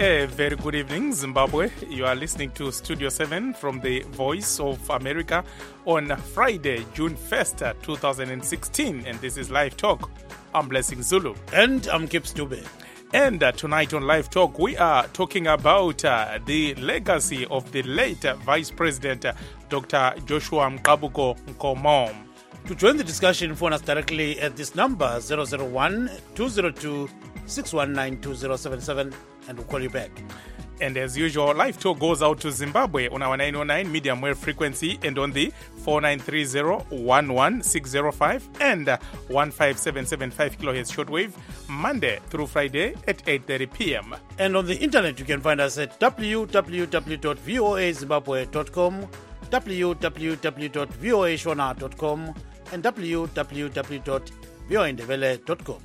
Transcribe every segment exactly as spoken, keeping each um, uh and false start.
A very good evening, Zimbabwe. You are listening to Studio seven from the Voice of America on Friday, June first, twenty sixteen. And this is Live Talk. I'm Blessing Zulu. And I'm Kip Stube. And uh, tonight on Live Talk, we are talking about uh, the legacy of the late uh, Vice President, uh, Doctor Joshua Mqabuko Nkomo. To join the discussion, phone us directly at this number, zero zero one, two zero two, six one nine, two zero seven seven, and we'll call you back. And as usual, Live Talk goes out to Zimbabwe on our nine oh nine medium wave frequency and on the four nine three zero, one one six zero five and uh, one five seven seven five kilohertz shortwave, Monday through Friday at eight thirty p.m. And on the internet, you can find us at w w w dot voa zimbabwe dot com, w w w dot voa shona dot com, and w w w dot voa ndebele dot com.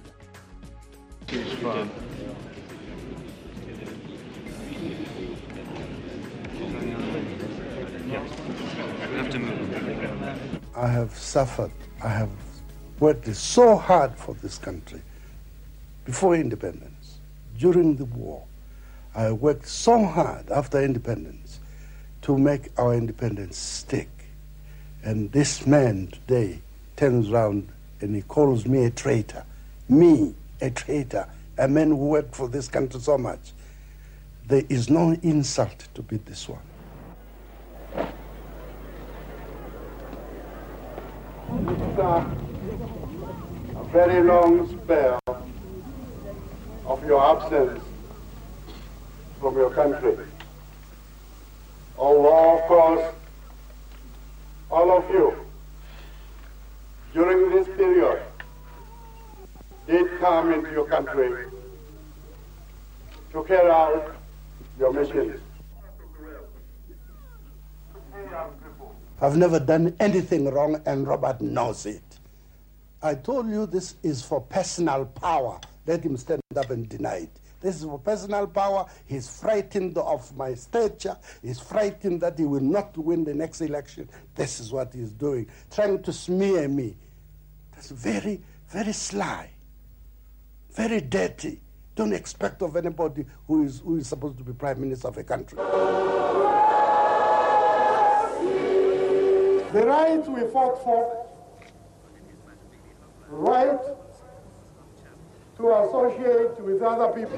I have suffered. I have worked so hard for this country before independence, during the war. I worked so hard after independence to make our independence stick. And this man today turns around and he calls me a traitor. Me, a traitor, a man who worked for this country so much. There is no insult to beat this one. After a very long spell of your absence from your country, although, of course, all of you, during this period, did come into your country to carry out your missions. I've never done anything wrong, and Robert knows it. I told you this is for personal power. Let him stand up and deny it. This is for personal power. He's frightened of my stature. He's frightened that he will not win the next election. This is what he's doing, trying to smear me. That's very, very sly, very dirty. Don't expect of anybody who is, who is supposed to be prime minister of a country. The rights we fought for, right to associate with other people.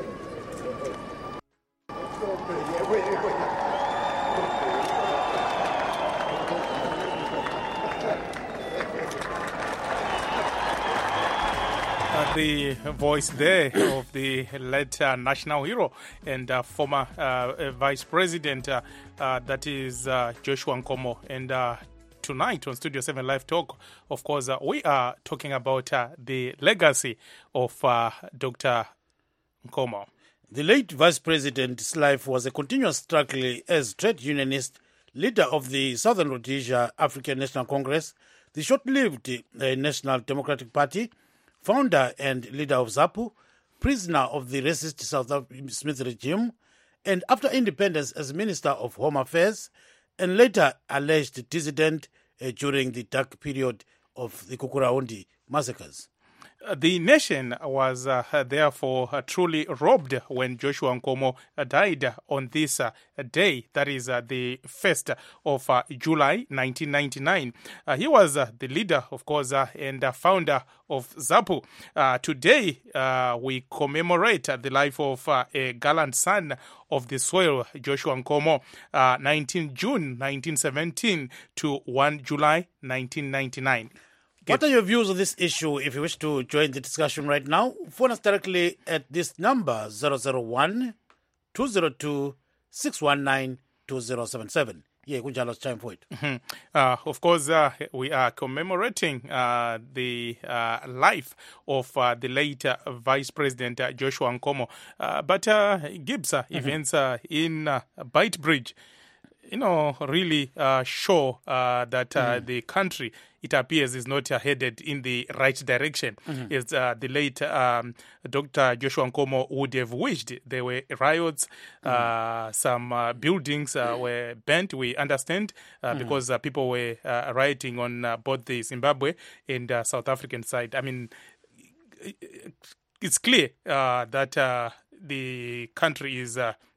Uh, the voice there of the late uh, national hero and uh, former uh, vice president, uh, uh, that is uh, Joshua Nkomo. And uh, tonight on Studio seven Live Talk, of course, uh, we are talking about uh, the legacy of uh, Doctor Nkomo. The late vice president's life was a continuous struggle as trade unionist, leader of the Southern Rhodesia African National Congress, the short-lived uh, National Democratic Party, founder and leader of ZAPU, prisoner of the racist South Smith regime, and after independence as Minister of Home Affairs, and later alleged dissident uh, during the dark period of the Kukurahundi massacres. The nation was uh, therefore uh, truly robbed when Joshua Nkomo uh, died on this uh, day, that is uh, the first of uh, July nineteen ninety-nine. Uh, he was uh, the leader, of course, uh, and uh, founder of ZAPU. Uh, today, uh, we commemorate uh, the life of uh, a gallant son of the soil, Joshua Nkomo, uh, nineteenth June nineteen seventeen to first July nineteen ninety-nine. What are your views on this issue? If you wish to join the discussion right now, phone us directly at this number, zero zero one, two zero two, six one nine, two zero seven seven. Yeah, Kunjalo's time for it. Mm-hmm. Uh, of course, uh, we are commemorating uh, the uh, life of uh, the late uh, Vice President uh, Joshua Nkomo. Uh, but uh, Gibbs, uh, mm-hmm. events uh, in uh, Beitbridge, you know, really uh, show uh, that uh, mm-hmm. the country, it appears, is not uh, headed in the right direction. Mm-hmm. As uh, the late um, Doctor Joshua Nkomo would have wished. There were riots, mm-hmm. uh, some uh, buildings uh, were burnt, we understand, uh, mm-hmm. because uh, people were uh, rioting on uh, both the Zimbabwe and uh, South African side. I mean, it's clear uh, that uh, the country is uh,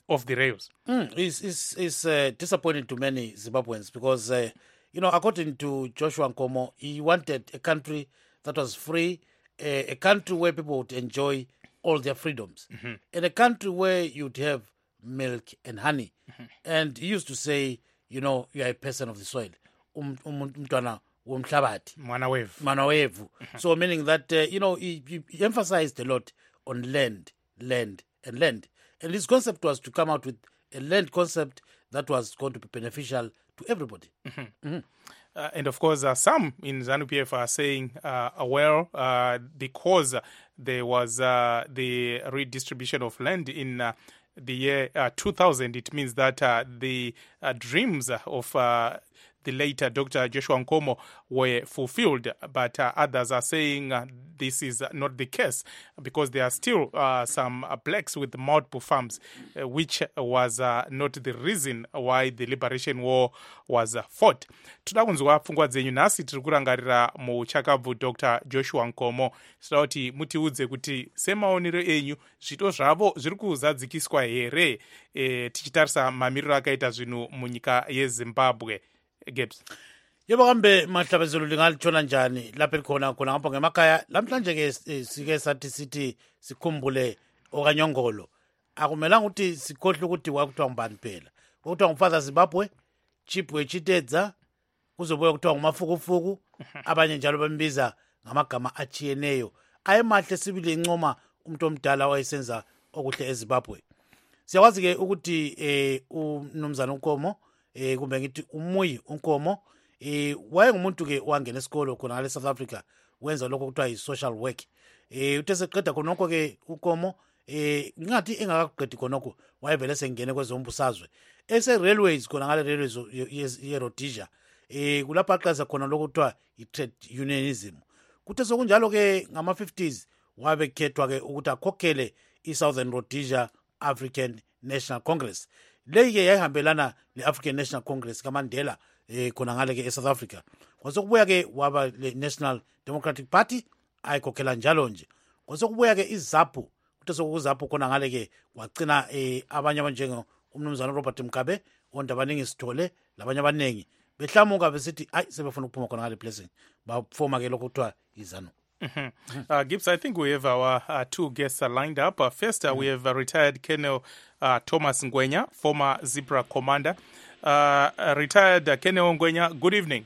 of the rails. Mm, it's it's, it's uh, disappointing to many Zimbabweans because, uh, you know, according to Joshua Nkomo, he wanted a country that was free, a, a country where people would enjoy all their freedoms, mm-hmm. and a country where you'd have milk and honey. Mm-hmm. And he used to say, you know, you are a person of the soil. Um, um, umntwana womhlabathi. Mwana wevu. Mwana wevu. So meaning that, uh, you know, he, he emphasized a lot on land, land, and land. And his concept was to come out with a land concept that was going to be beneficial to everybody. Mm-hmm. Mm-hmm. Uh, and of course, uh, some in ZANU P F are saying, uh, well, uh, because there was uh, the redistribution of land in uh, the year uh, two thousand, it means that uh, the uh, dreams of uh, the later Doctor Joshua Nkomo were fulfilled, but uh, others are saying uh, this is not the case because there are still uh, some uh, blacks with multiple farms, uh, which was uh, not the reason why the liberation war was uh, fought. Toda kunzwa pfungwa dzenyu nhasi tiri kurangarira muchakabvu Doctor Joshua Nkomo. Tinoda kuti mutiudze kuti semaonero enyu zvito zvavo zviri kuzadzikiswa here e, tichitarisa mamiriro akaita zvinhu munyika yeZimbabwe. Gibbs. Yebo kambe mahlabezelo lingalitshona njani lapha likhona khona ngapha ngemakhaya lamhlanje ke sike sathi sithi sikhumbule okanyongolo akumelanga ukuthi sikhohle ukuthi wakuthiwa ngubani phela ukuthiwa ngufather Zimbabwe Chipwe Chitedza kuzobuya kuthiwa ngumafukufuku abanye njalo bambiza ngamagama achiyeneyo ayemahle sibili incoma umuntu omdala wayesenza okuhle eZimbabwe. Siyakwazi ke ukuthi eh uMnumzana uNkomo eh kumbe ngithi umuyi uNkomo eh wayengumuntu ke wangena esikolo khona ngale South Africa wenza lokho kuthiwa i-social work. Eh uthe seqeda khonokho ke uNkomo eh ngathi engakaqedi khonokho wayevele sengene kwezombusazwe ese railways khona ngale railways ye Rhodesia eh kulapha aqaza khona lokho kuthiwa i-trade unionism. Kuthe sokunjalo ke ngama fifties wabe khethwa ke ukuthi akhokhele i-Southern Rhodesia African National Congress. Leyike yayihambelana le-African National Congress kaMandela eh khona ngale ke eSouth Africa. Kwasokubuya ke waba le-National Democratic Party ayikhokhela njalo nje. Kwasokubuya ke iZAPU kuthe sokuZAPU khona ngale ke wagcina eh abanye abanjengo uMnumzana Robert Mugabe ondaba abaningi sithole labanye abaningi behlamuka besithi ayi sebefuna ukuphuma khona ngale blessing bafoma ke lokho kuthiwa iZANU. Mm-hmm. Uh, Gibbs, I think we have our uh, two guests uh, lined up. Uh, first, uh, mm-hmm. we have uh, retired Colonel uh, Thomas Ngwenya, former Zebra commander. Uh, uh, retired uh, Colonel Ngwenya, good evening.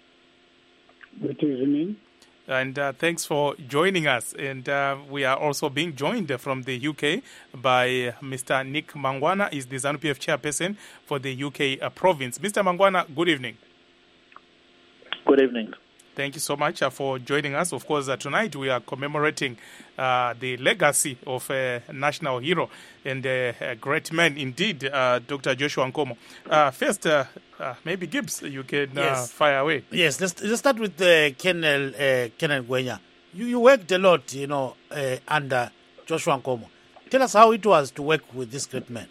Good evening. And uh, thanks for joining us. And uh, we are also being joined from the U K by Mister Nick Mangwana, is the ZANU P F chairperson for the U K uh, province. Mister Mangwana, good evening. Good evening. Thank you so much uh, for joining us. Of course, uh, tonight we are commemorating uh, the legacy of a national hero and uh, a great man indeed, uh, Doctor Joshua Nkomo. Uh, first, uh, uh, maybe Gibbs, you can yes. uh, fire away. Yes, let's, let's start with uh, Colonel uh, Colonel Ngwenya. You, you worked a lot, you know, uh, under Joshua Nkomo. Tell us how it was to work with this great man.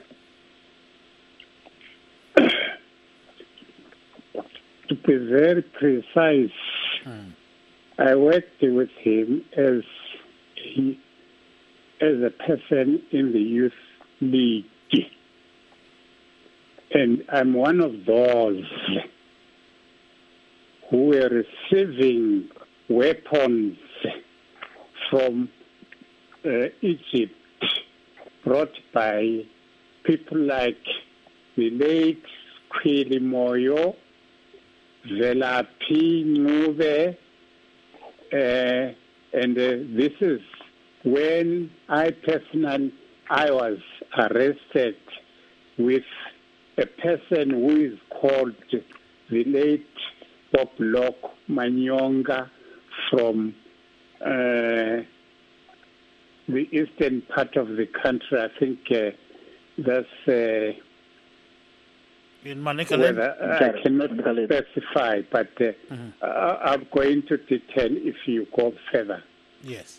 To be very precise, hmm. I worked with him as he, as a person in the youth league, and I'm one of those who were receiving weapons from uh, Egypt brought by people like the late Kweli Moyo, Velaphi Ncube, uh, and uh, this is when I personally, I was arrested with a person who is called the late Bob Locke Manyonga from uh, the eastern part of the country. I think uh, that's... Uh, In Manicaland? I cannot specify, but uh, mm-hmm. uh, I'm going to detail if you go further. Yes.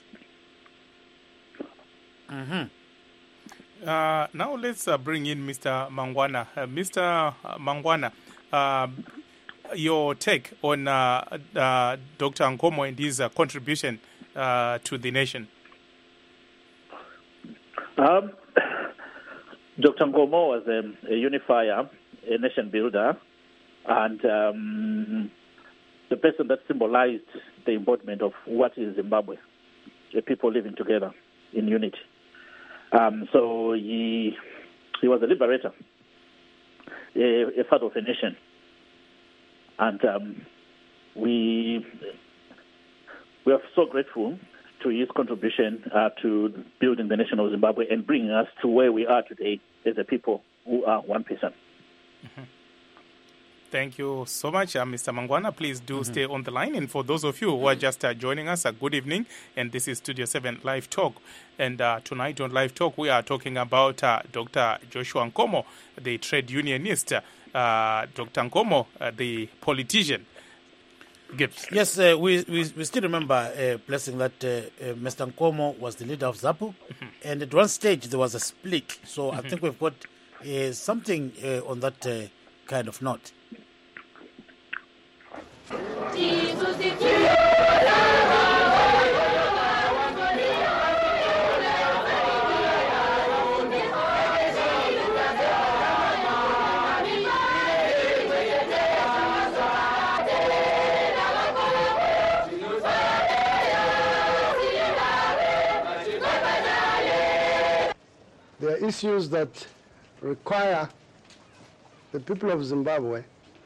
Mm-hmm. Uh, now let's uh, bring in Mister Mangwana. Uh, Mister Mangwana, uh, your take on uh, uh, Doctor Nkomo and his uh, contribution uh, to the nation. Um, Doctor Nkomo was a, a unifier, a nation builder, and um, the person that symbolized the embodiment of what is Zimbabwe, the people living together in unity. Um, so he he was a liberator, a, a father of a nation, and um, we we are so grateful to his contribution uh, to building the nation of Zimbabwe and bringing us to where we are today as a people who are one person. Mm-hmm. Thank you so much, uh, Mister Mangwana. Please do mm-hmm. stay on the line. And for those of you who are just uh, joining us, a uh, good evening. And this is Studio seven Live Talk. And uh, tonight on Live Talk, we are talking about uh, Doctor Joshua Nkomo, the trade unionist, uh, Doctor Nkomo, uh, the politician. Gibbs. Yes, uh, we, we we still remember, uh, Blessing, that uh, uh, Mister Nkomo was the leader of ZAPU. Mm-hmm. And at one stage, there was a split. So mm-hmm. I think we've got uh, something uh, on that uh, kind of note. There are issues that require the people of Zimbabwe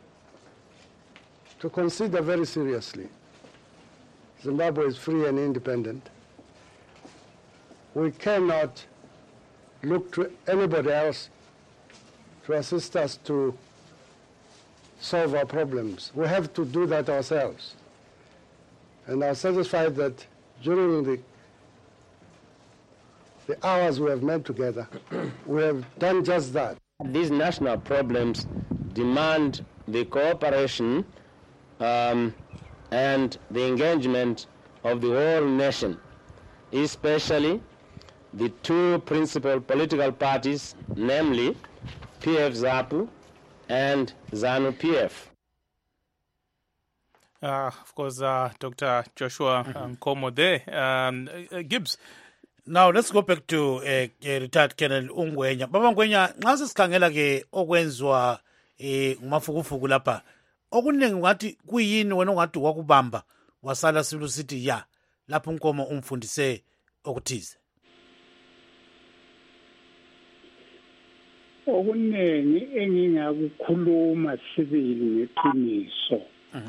to consider very seriously. Zimbabwe is free and independent. We cannot look to anybody else to assist us to solve our problems. We have to do that ourselves. And I'm satisfied that during the, the hours we have met together, we have done just that. These national problems demand the cooperation Um, and the engagement of the whole nation, especially the two principal political parties, namely P F ZAPU and ZANU-P F. Uh, of course, uh, Doctor Joshua mm-hmm. Nkomo there. Um, uh, Gibbs. Now, let's go back to uh, retired Colonel Ungwenya. Baba Ngwenya, nxa sesikhangela ke okwenzwa eh ngumafukufuku lapha, okuningi ngathi kuyini wena ongathi wakubamba wasala silu sithi ya lapho Nkomo umfundise okuthize? Okuningi engingakukhuluma sibili ngeqiniso.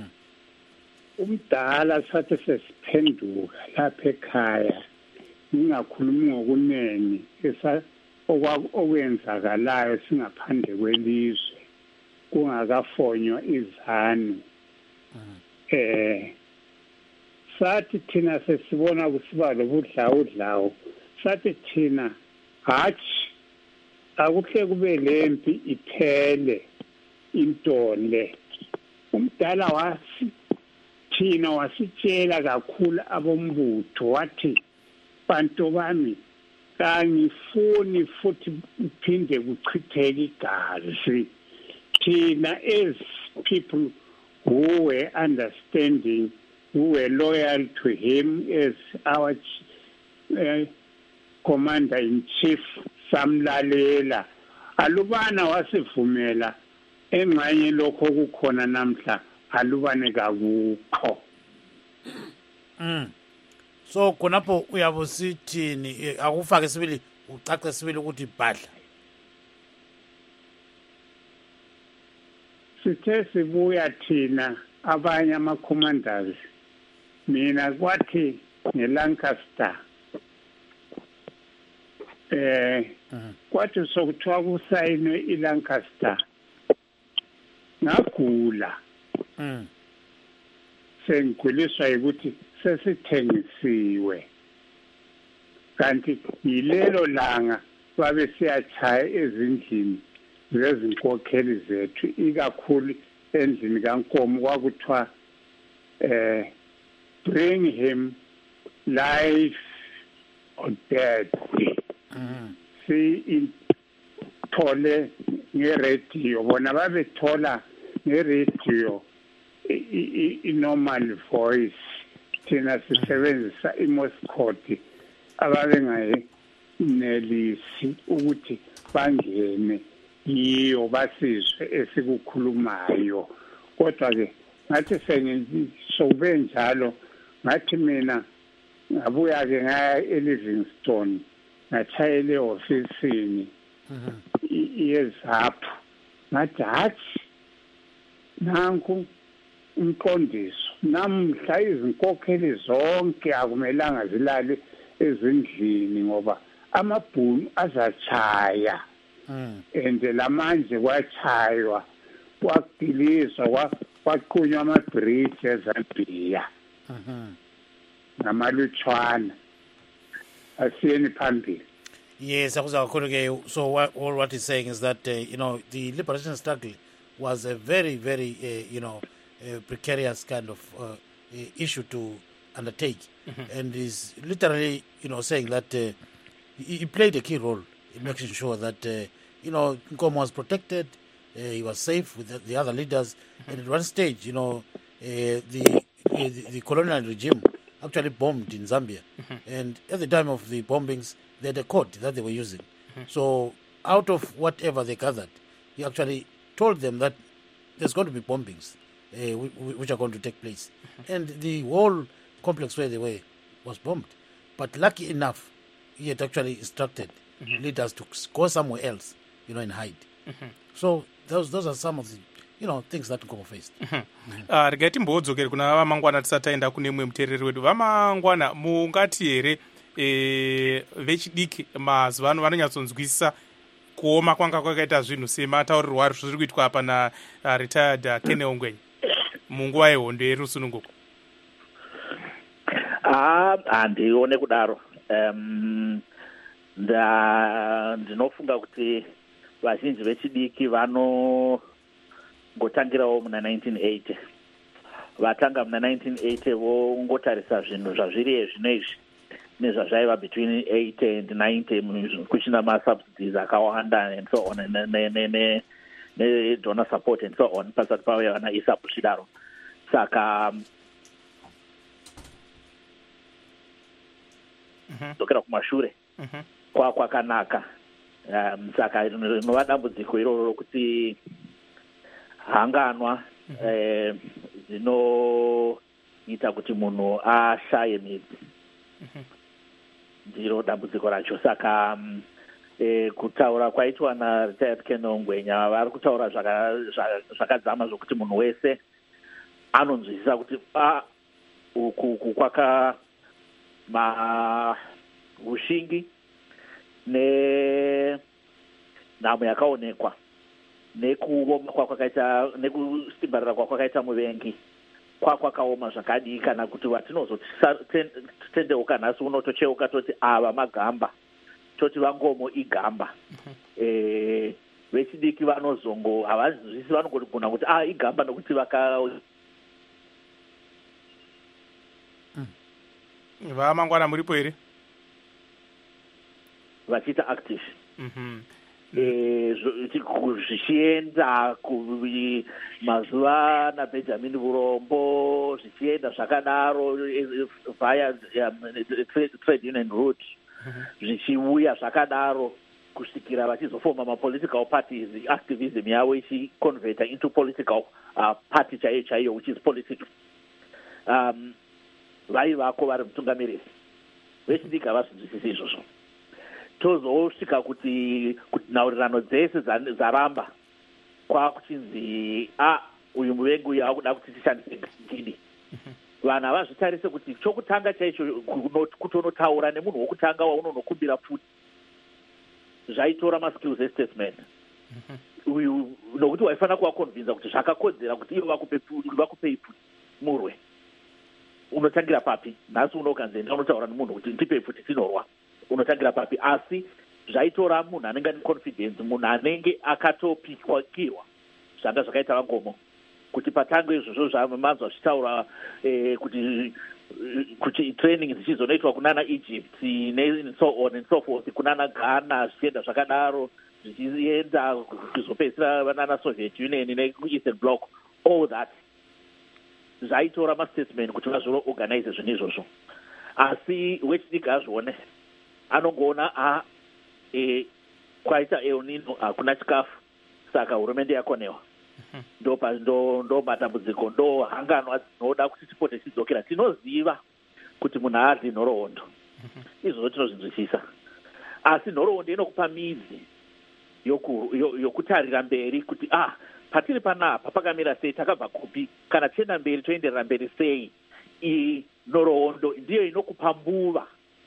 Umdala sathi sesiphenduka lapha ekhaya ngingakhulumi ngokuningi esa okwenzakalayo singaphandle kwelizwe kungakafonywa izanu. eh sathi thina sesibona kusiba lobudlawudlawo, sathi thina hatshi akuhle kube lempi iphele intole. Umdala wasi thina wasitshela kakhulu abombutho wathi, bantu bami kangifuni futhi uphinde kuchitheke igazi. Thina as people who were understanding, who were loyal to him as our uh, commander-in-chief, samlalela. Alubana wasivumela engxenye lokho kukhona namhla, alubane kakukho. Mm. So khonapho uyabusithini akufake sibili ucace sibili ukuthi badla. Sithe sibuya thina abanye ama-commanders, mina kwathi ngeLancaster eh kwathi sokuthiwa kusayinwe iLancaster ngagula. Mm. Sengiguliswa ukuthi sesithengisiwe, kanti yilelo langa babe siyachaya ezindlini zezinkokheli zethu, ikakhulu endlini kaNkomo kwakuthiwa eh bring him life or death. Mm. Si ithole ngeradio, bona babethola ngeradio i-normal voice, thina sisebenzisa i-Morse code ababe ngayinelisi ukuthi bangene yiyo basizwe esikukhulumayo. Kodwa ke ngathi sengizokube njalo ngathi mina ngabuya ke ngaya eLivingstone ngathayele ofisini yezaphu ngathi hathi nanku umqondiso namhla izinkokheli zonke akumelanga zilale ezindlini ngoba amabhunu azachaya and lamanje kwachaywa kwakudilizwa kwaqunywa amabridge eZambia namalutshwana asiyeni phambili. Yes, so what, all what he's saying is that uh, you know, the liberation struggle was a very very uh, you know uh, precarious kind of uh, issue to undertake, mm-hmm. and is literally you know saying that uh, he, he played a key role in making sure that uh, you know Nkomo was protected, uh, he was safe with the, the other leaders, mm-hmm. and at one stage you know uh, the, the the colonial regime actually bombed in Zambia, mm-hmm. and at the time of the bombings they had a code that they were using. Mm-hmm. So out of whatever they gathered, he actually told them that there's going to be bombings uh, which are going to take place. Mm-hmm. And the whole complex where they were was bombed. But lucky enough, he had actually instructed mm-hmm. leaders to go somewhere else, you know, and hide. Mm-hmm. So those those are some of the you know things that Nkomo faced. Regai timbodzokere kuna vamangwana tisati taenda kune mwe muteereri wedu. Vamangwana mungati here E, vechidiki mazuva ano vanonyatsonzwisisa kuoma kwanga kwakaita zvinhu semataurirwa zviri kuitwa apa na uh, retired uh, Kene Ongwenya munguva yehondo yerusununguko. Ah, handione kudaro. Um, ndinofunga kuti vazhinji vechidiki vanongotangirawo muna nineteen eighty. Vatanga muna nineteen eighty vongotarisa zvinhu zvazviri ezvinoizvi nezvazvaiva between eighty and ninety kuchina masubsidies akawanda and so on nedonor support and so on pasati pavo vana isapu chidaro. Saka dzokera kumashure kwakanaka. Saka rinova dambudziko iroro rokuti hanganwa dzinoita kuti munhu ashaye midzi. Ndiro dambudziko racho. Saka um, e, kutaura kwaitwa na retired Kene Ongwenya vari kutaura zvakadzama zvokuti munhu wese anonzwisisa kuti a uku kwaka maushingi ne nhamo yakaonekwa nekuoma kwakwakaita nekusimbarira kwakwakaita muvengi kwakwakaoma zvakadii kana kuti vatinozotendeuka nhasi uno tocheuka toti ava magamba toti Vangomo igamba. E, vechidiki vanozongo havazvisi vanongogona kuti ah igamba nokuti vaka vamangwana muripo here vachiita active. mm-hmm. zvichienda mazuva naBenjamin Burombo zvichienda zvakadaro via trade union route zvichiuya zvakadaro kusvikira vachizofoma mapolitical parties, activism yavo ichiconverta into political uh, party chaiyo chaiyo which is politics. Um, vaivako vari mutungamiriri vechidiki havazvinzwisisi izvozvo. Tozosvika kuti nhaurirano dzese dzaramba kwakuchinzi a uyu muvengi uyu akuda kuti tishandise gidi. Vanhu havazvitarise kuti chokutanga chaicho kutonotaura nemunhu wokutanga waunonokumbira pfuti zvaitora maskills estatesman uyu nokuti waifanira kuvakonvinza kuti zvakakodzera kuti ivo vakupei pfuti murwe. Unotangira papi? Nhasi unokanzi enda unotaura nemunhu kuti ndipei pfuti tinorwa. Unotangira papi? Asi zvaitora munhu anenge ane confidence, munhu anenge akatopikwa kirwa zvanga zvakaita Vangomo kuti patango izvozvo zvamanzwa zvitaura eh, kuti kuti training dzichizonoitwa kunana Egypt and so on and so forth, kunana Ghana zvichienda zvakadaro zvichienda kuzopedzisira vanana Soviet Union neEastern Bloc, all that zvaitora mastatesmen kuti vazoorganize zvinhu izvozvo. Asi wechidiki azvione anongoona a e kwaita El Nino hakuna chikafu, saka hurumende yakonewa. Ndo ndo ndo matambudziko, ndo hanganwa dzinoda kuti tipote tidzokera. Tinoziva kuti munhu haaryi nhoroondo, izvozvo tinozvinzwisisa, asi nhoroondo inokupa midzi yokutarira mberi kuti ah, patiri panapa pakamira sei, takabva kupi, kana tienda mberi toenderera mberi sei. Iyi nhoroondo ndiyo inokupa mbuva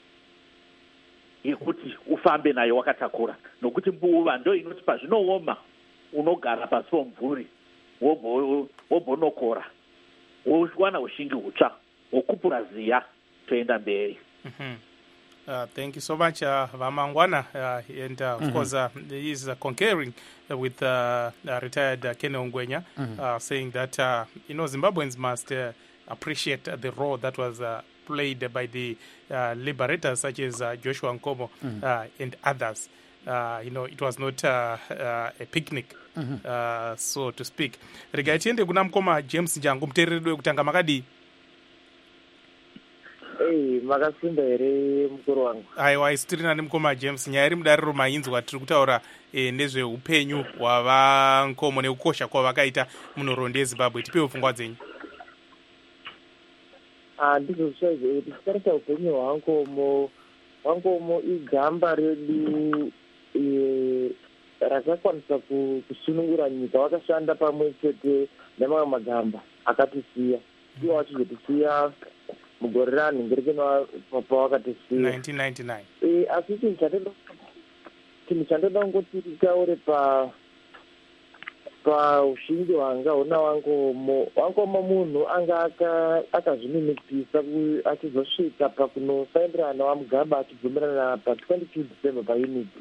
yekuti ufambe nayo wakatakura, nokuti mbuva ndo inoti pazvinooma unogara pasi pomumvuri wobonokora, wowana ushingi hutsva, wokupura ziya, toenda mberi. Mm-hmm. Uh, thank you so much, uh, Vamangwana. Uh, and uh, of mm-hmm. course, uh, he is uh, concurring uh, with uh, uh, retired uh, Ken Ongwenya, mm-hmm. uh, saying that, uh, you know, Zimbabweans must uh, appreciate uh, the role that was uh, played by the uh, liberators such as uh, Joshua Nkomo mm-hmm. uh, and others. Uh, you know, it was not uh, uh, a picnic, mm-hmm. uh, so to speak. Rega tiende kuna mkoma James Njangu, mtereri wekutanga makadi. Hey, makasimba here mukuru wangu. Aiwa, isitiri nani mkoma James, nyari mudariro mainzwa tiri kutaura e, nezve upenyu hwava Nkomo nekukosha kwavakaita munhoroondo yeZimbabwe. Tipewo pfungwa dzenyu. Ah, ndizvozvo kuti titarisa upenyu hwaNkomo. Wankomo igamba redu e, rakakwanisa kusunungura nyika. Wakashanda pamwe chete nemamwe magamba akatisiya. Iwo achizotisiya mugore ranhengerekeno pawakatisiya nineteen ninety-nine. E, asi chinhu chandoda kungoti titaure pa paushingi hwanga huna Wankomo. Wankomo munhu anga akazvininipisa achizosvika pakunosaindirana waMugabe achibvumirana pa twenty-two December paunity.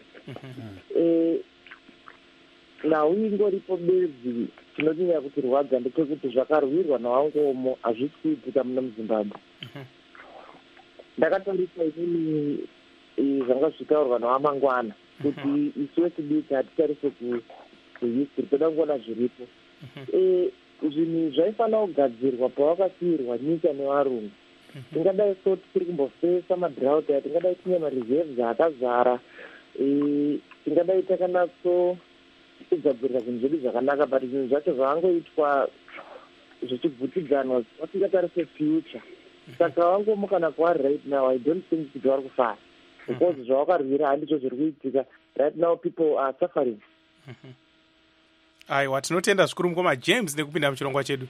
Nhau ingoripo bedzi chinotinya kuti rwadza ndechekuti zvakarwirwa naWankomo hazvisi kuitika muna muZimbabwe. Ndakatarisa inini zvanga zvichitaurwa nawaMangwana kuti isu vechidiki hatitarise kuhistory, toda kuona zviripo. Zvinhu zvaifanira kugadzirwa pawakasiyirwa nyika nevarungu. Tingadai so tiri kumbofesa madrought aya, tingadai tine mareserves akazara, tingadai takanatso kugadzirira zvinhu zvedu zvakanaka, but zvinhu zvacho zvavangoitwa zvichibvutiganwa vatingatarise future. Saka Wankomo kana kuari right now, I don't think kuti vari kufara, because zvavakarwira handizvo zviri kuitika. Right now people are suffering. Aiwa, tinotenda zvikuru mukoma James nekupinda muchirongwa chedu.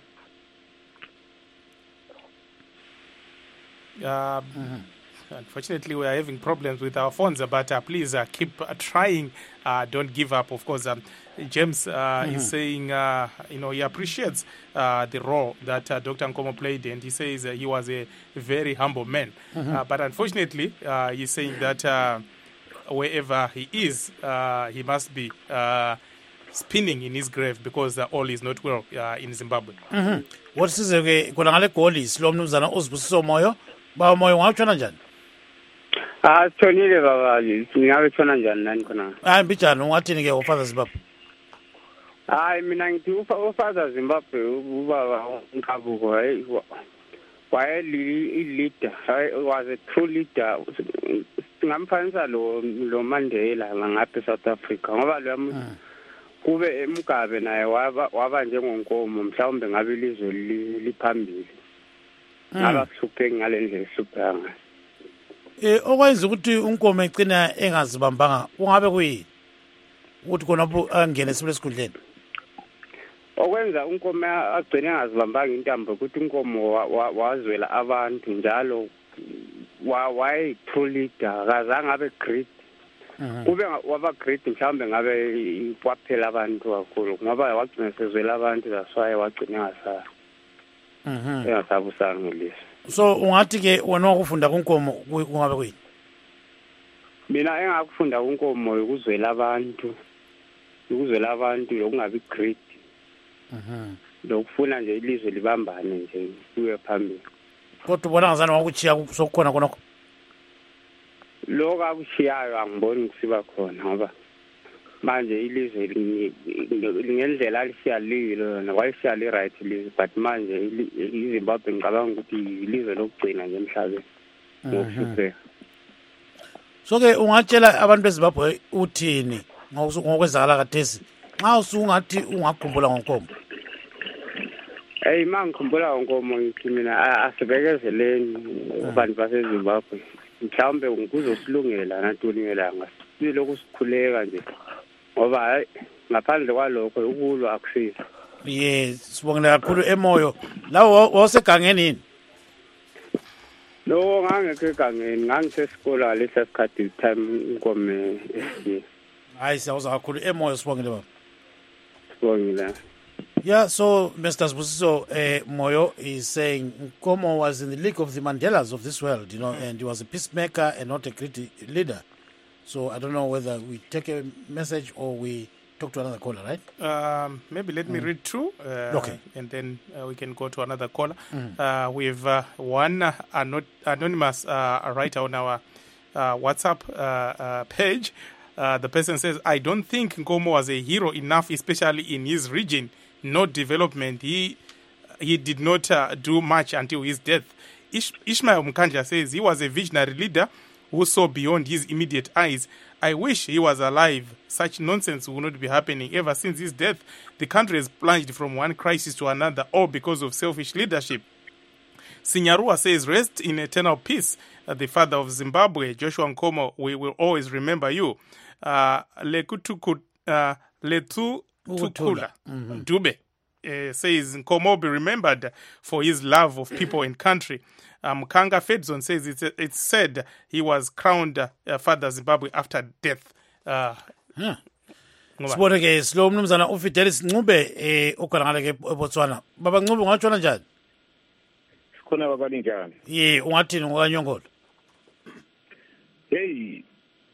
Uh, mm-hmm. Unfortunately, we are having problems with our phones, but uh, please uh, keep uh, trying. Uh, don't give up. Of course, um, James uh, mm-hmm. is saying, uh, you know, he appreciates uh, the role that uh, Doctor Nkomo played, and he says uh, he was a very humble man. Mm-hmm. Uh, but unfortunately, uh, he's saying that uh, wherever he is, uh, he must be uh, spinning in his grave because uh, all is not well uh, in Zimbabwe. Mm-hmm. What is it? Kuna ngale goli slow mnumzana uzibusiso moyo ba moyo wachona njani? Ah, tonile baba, ngabe tshona njani nani khona? Ah, mbijani ungathini ke uFather Zimbabwe? Hayi mina ngithi uFather Zimbabwe ubaba uNkabuko hayi waye leader, was a true leader. Ngamfanisa lo lo Mandela ngapha South Africa ngoba lo kube eMugabe naye waba waba njengoNkomo mhlawumbe ngabe ilizwe liphambili. Ngaba kuhluphe ngalendlela esuphanga. Eh okwenza ukuthi uNkomo ecina engazibambanga kungabe kuyini? Ukuthi khona angene esibule esikhundleni. Okwenza uNkomo agcine engazibambanga intambo ukuthi uNkomo wazwela abantu njalo wa waye true leader kazange abe great. Kube waba great mhlawumbe ngabe kwaphela abantu kakhulu ngoba wagcina sezwela abantu zaswaye wagcina ngasala. Mhm. Engasabusanga ngilisi. So ungathi ke wena wakufunda kuNkomo kungabe kuyini? Mina engakufunda kuNkomo ukuzwela abantu. Ukuzwela abantu yokungabi great. Mhm. Lokufuna nje ilizwe libambane nje kuye phambili. Kodwa ubona ngazana wakuchiya sokukhona khonokho. Lokho akushiyayo angiboni kusiba khona ngoba manje ilizwe ngendlela alishiya lilo nakwalishiya li right lizwe, but manje iZimbabwe ngicabanga ukuthi ilizwe lokugcina nje emhlabeni ngokuhlupheka. So ke ungatshela abantu beZimbabwe uthini ngokwezakala kathesi nxa usungathi ungakhumbula ngoNkomo. Hey mangikhumbula ngoNkomo ngithi mina asibekezeleni abantu baseZimbabwe. Mhlawumbe kuzosilungela nathi ngelanga. Siloku sikhuleka nje. Ngoba hayi ngaphandle kwalokho ukulwa akusiza. Ye sibongela kakhulu emoyo. Lawo wasegangeni yini? No ngangekho egangeni ngangisesikole lesa sikhathi time ngome S. Hayi siyawuza kakhulu emoyo sibongile baba. Sibongile. Yeah, so Mister Sibusiso uh, Moyo is saying Nkomo was in the league of the Mandelas of this world, you know, and he was a peacemaker and not a great leader. So I don't know whether we take a message or we talk to another caller, right? Um, maybe let me mm. read through, uh, okay, and then uh, we can go to another caller. Mm. Uh, we have uh, one uh, anon- anonymous uh, writer on our uh, WhatsApp uh, uh, page. Uh, the person says, I don't think Nkomo was a hero enough, especially in his region. No development. He he did not uh, do much until his death. Ish- Ishmael Mkandla says he was a visionary leader who saw beyond his immediate eyes. I wish he was alive. Such nonsense would not be happening. Ever since his death, the country has plunged from one crisis to another, all because of selfish leadership. Sinyarua says, rest in eternal peace, uh, the father of Zimbabwe, Joshua Nkomo, we will always remember you. Uh, Lekutuku, uh, Letu Tukula mm-hmm. Dube uh, says Nkomo be remembered for his love of people and country. Um, Kanga Fedzon says it's, it's said he was crowned uh, Father Zimbabwe after death. Uh, yeah. Sibone ke silo mnumzana uFidelis Ncube eh ukholangale ke eBotswana. Baba Ncube ungatshona njani? Sikhona baba linjani? Ye ungathini ngokanyongolo? Hey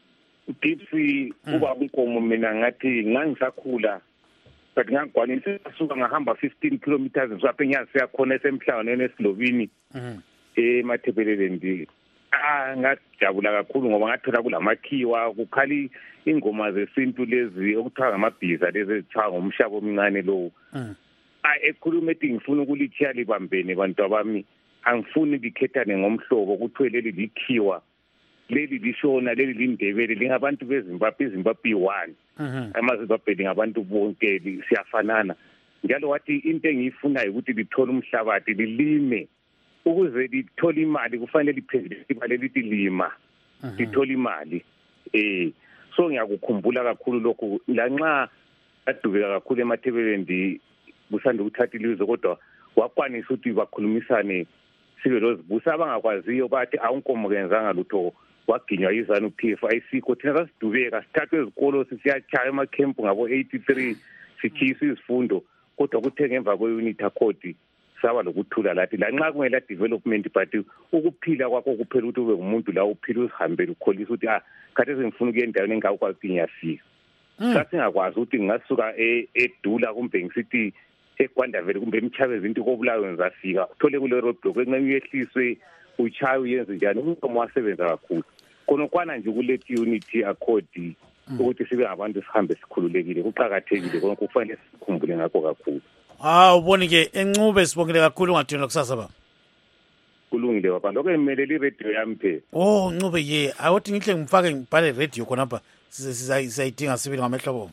Dipsi uba Nkomo mina ngathi ngangisakhula but ngakwanisa suka ngahamba fifteen kilometers ngapha enyazi siyakhona esemhlangano eSlovini eh Mathebelele ndi ah ngajabula kakhulu ngoba ngathola kulamakhiwa kukhali ingoma zesintu lezi okuthiwa ngamabhiza lezi ethiwa ngomshabo omncane lo ah ekhuluma ethi ngifuna ukulithiya libambene bantu abami angifuni likhethane ngomhlobo kuthiwe leli likhiwa leli lishona leli lindebele lingabantu beZimbabwe iZimbabwe one amaZimbabwe ngabantu bonke siyafanana njalo wathi into engiyifunayo ukuthi lithola umhlabathi lilime ukuze lithola imali kufanele liphezulu imali lithi lima lithola imali eh so ngiyakukhumbula kakhulu lokho lanxa adubeka kakhulu eMathebeleni busanda ukuthatha ilizwe kodwa wakwanisa ukuthi bakhulumisane sibe lozibusa abangakwaziyo bathi awunkomo kenzanga lutho waginywa izanu P F ayisikho thina sasidubeka sithathwe ezikolo sisiyachaya emakhempu ngabo eighty-three sikhisa izifundo kodwa kuthe ngemva kweunity accord saba lokuthula lathi lanxa kungela development but ukuphila kwakho kuphela ukuthi ube umuntu la uphila uzihambele ukholisa ukuthi ah khathi sengifuna ukuya endaweni engakwazi ngiyafika sathi ngakwazi ukuthi ngasuka eDula kumbe ngisithi eGwandavele kumbe eMchabezi into kobulayo ngizafika uthole kule roadblock engiyehliswe uchayo yenze njani uNkomo wasebenza kakhulu konokwana nje kulethi unity accord ukuthi sibe abantu sihambe sikhululekile kuqhakathekile konke kufanele sikhumbule ngakho kakhulu. Ah uboni ke eNcube sibongile kakhulu ngathina kusasa baba. Kulungile baba lokho emelele iradio yami phela. Oh Ncube ye awuthi ngihle ngifake ngibhale radio khona lapha sizayidinga sibili ngamehlobo.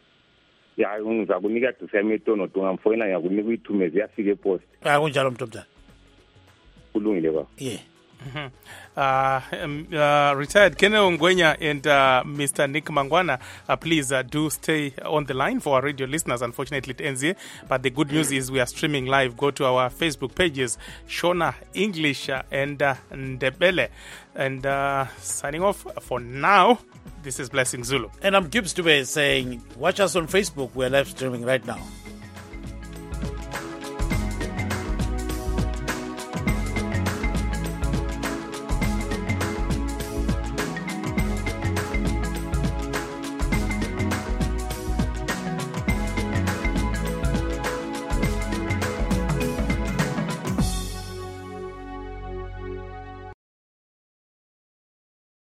Ya ngizakunika dusami etono tungamfonela ngiyakunika ithumezi yafika epost. Ah kunjalo mntu omdala. Kulungile baba. Yeah. Mm-hmm. Uh, um, uh, retired Kenel Ngwenya and uh, Mister Nick Mangwana, uh, please uh, do stay on the line for our radio listeners. Unfortunately, it ends here. But the good news is we are streaming live. Go to our Facebook pages, Shona English uh, and uh, Ndebele. And uh, signing off for now, this is Blessing Zulu. And I'm Gibbs Dube saying, watch us on Facebook. We're live streaming right now.